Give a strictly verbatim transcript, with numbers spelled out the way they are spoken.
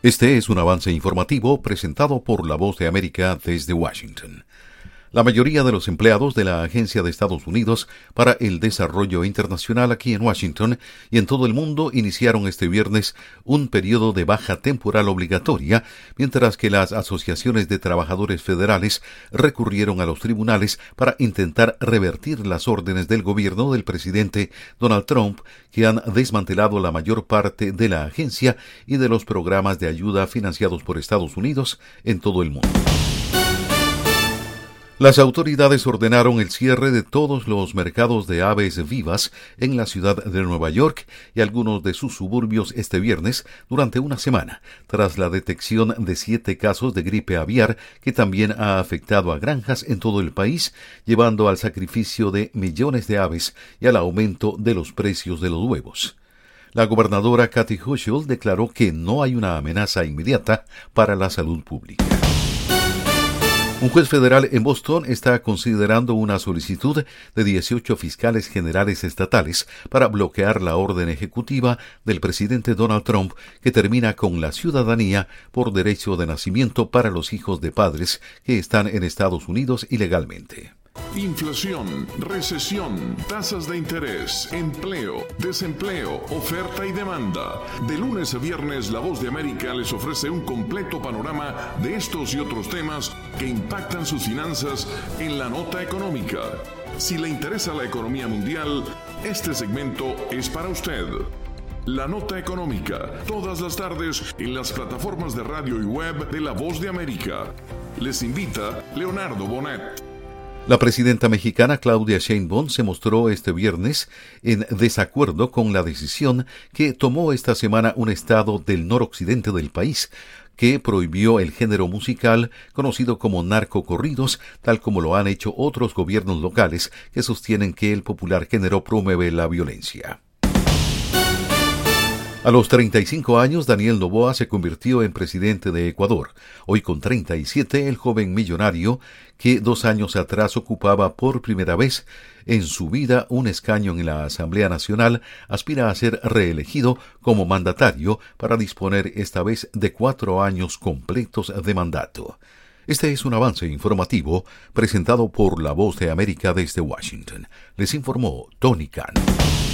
Este es un avance informativo presentado por La Voz de América desde Washington. La mayoría de los empleados de la Agencia de Estados Unidos para el Desarrollo Internacional aquí en Washington y en todo el mundo iniciaron este viernes un periodo de baja temporal obligatoria, mientras que las asociaciones de trabajadores federales recurrieron a los tribunales para intentar revertir las órdenes del gobierno del presidente Donald Trump, que han desmantelado la mayor parte de la agencia y de los programas de ayuda financiados por Estados Unidos en todo el mundo. Las autoridades ordenaron el cierre de todos los mercados de aves vivas en la ciudad de Nueva York y algunos de sus suburbios este viernes durante una semana, tras la detección de siete casos de gripe aviar que también ha afectado a granjas en todo el país, llevando al sacrificio de millones de aves y al aumento de los precios de los huevos. La gobernadora Kathy Hochul declaró que no hay una amenaza inmediata para la salud pública. Un juez federal en Boston está considerando una solicitud de dieciocho fiscales generales estatales para bloquear la orden ejecutiva del presidente Donald Trump que termina con la ciudadanía por derecho de nacimiento para los hijos de padres que están en Estados Unidos ilegalmente. Inflación, recesión, tasas de interés, empleo, desempleo, oferta y demanda. De lunes a viernes, La Voz de América les ofrece un completo panorama de estos y otros temas que impactan sus finanzas en la nota económica. Si le interesa la economía mundial, este segmento es para usted. La Nota Económica, todas las tardes en las plataformas de radio y web de La Voz de América. Les invita Leonardo Bonet. La presidenta mexicana Claudia Sheinbaum se mostró este viernes en desacuerdo con la decisión que tomó esta semana un estado del noroccidente del país, que prohibió el género musical conocido como narcocorridos, tal como lo han hecho otros gobiernos locales que sostienen que el popular género promueve la violencia. A los treinta y cinco años, Daniel Noboa se convirtió en presidente de Ecuador. Hoy con treinta y siete, el joven millonario, que dos años atrás ocupaba por primera vez en su vida un escaño en la Asamblea Nacional, aspira a ser reelegido como mandatario para disponer esta vez de cuatro años completos de mandato. Este es un avance informativo presentado por La Voz de América desde Washington. Les informó Tony Khan.